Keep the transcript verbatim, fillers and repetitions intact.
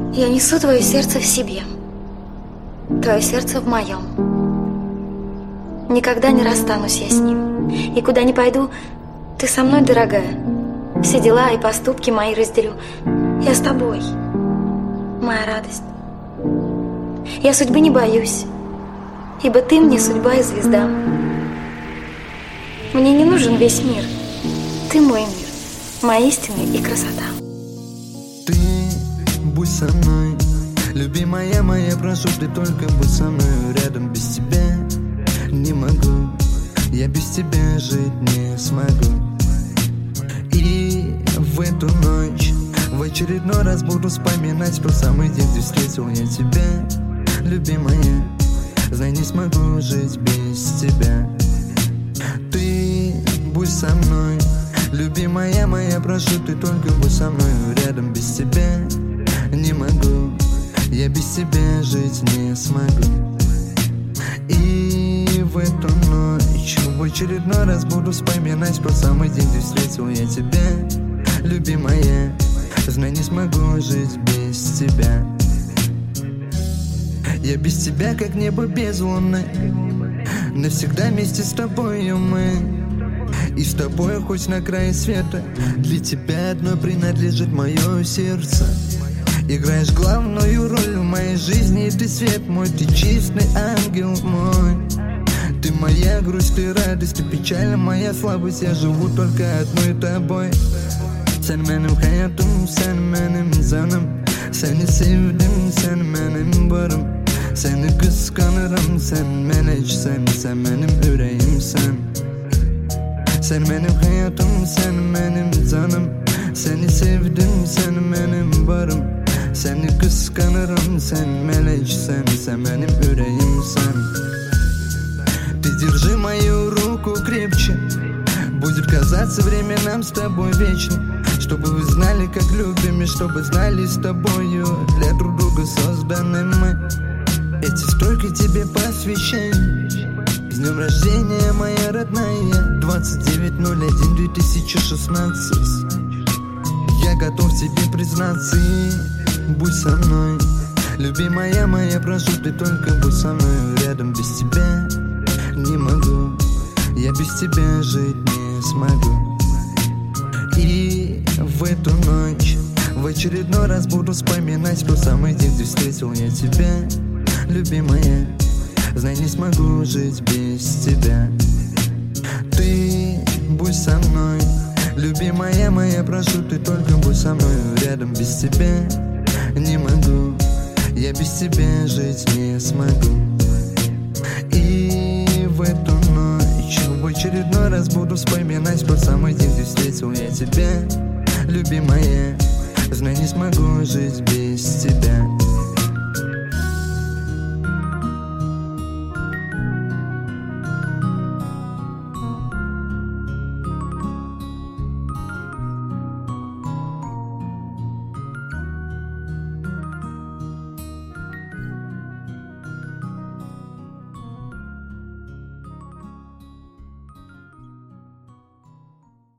Я несу твое сердце в себе, твое сердце в моем. Никогда не расстанусь я с ним. И куда ни пойду, ты со мной, дорогая. Все дела и поступки мои разделю. Я с тобой, моя радость. Я судьбы не боюсь, ибо ты мне судьба и звезда. Мне не нужен весь мир, ты мой мир, моя истина и красота. Ты будь со мной, любимая моя, прошу, ты только будь со мной. Рядом без тебя не могу, я без тебя жить не смогу. И в эту ночь в очередной раз буду вспоминать тот самый день, где встретил я тебя, любимая. Знай, не смогу жить без тебя. Ты будь со мной, любимая моя, прошу, ты только будь со мной. Рядом без тебя не могу, я без тебя жить не смогу. И в эту ночь в очередной раз буду вспоминать тот самый день, где встретил я тебя, любимая. Знай, не смогу жить без тебя. Я без тебя как небо без луны, навсегда вместе с тобою мы. И с тобой хоть на крае света, для тебя одной принадлежит мое сердце. Играешь главную роль в моей жизни, и ты свет мой, ты чистый ангел мой. Ты моя грусть, ты радость, ты печаль, моя слабость. Я живу только одной тобой. Sen benim hayatım, sen benim canım. Seni sevdim, sen benim varım. Seni kıskanırım, sen meleksen. Sen benim yüreğimsen. Sen benim hayatım, sen benim canım. Seni sevdim, sen benim varım. Seni kıskanırım, sen meleksen. Sen benim yüreğimsen. Ты держи мою руку крепче, будет казаться время нам с тобой вечно. Чтобы вы знали, как любим, и чтобы знали с тобою, для друг друга созданы мы. Эти строки тебе посвящаю. С днем рождения, моя родная, двадцать девять ноль один две тысячи шестнадцать. Я готов тебе признаться, и будь со мной, любимая моя, прошу, ты только будь со мной. Рядом без тебя не могу, я без тебя жить не смогу. И в эту ночь в очередной раз буду вспоминать тот самый день, где встретил я тебя, любимая. Знай, не смогу жить без тебя. Ты будь со мной, любимая моя, прошу, ты только будь со мной. Рядом без тебя не могу, я без тебя жить не смогу. И в эту ночь в очередной раз буду вспоминать тот самый день, где встретил я тебя, любимая. Знай, не смогу жить без тебя.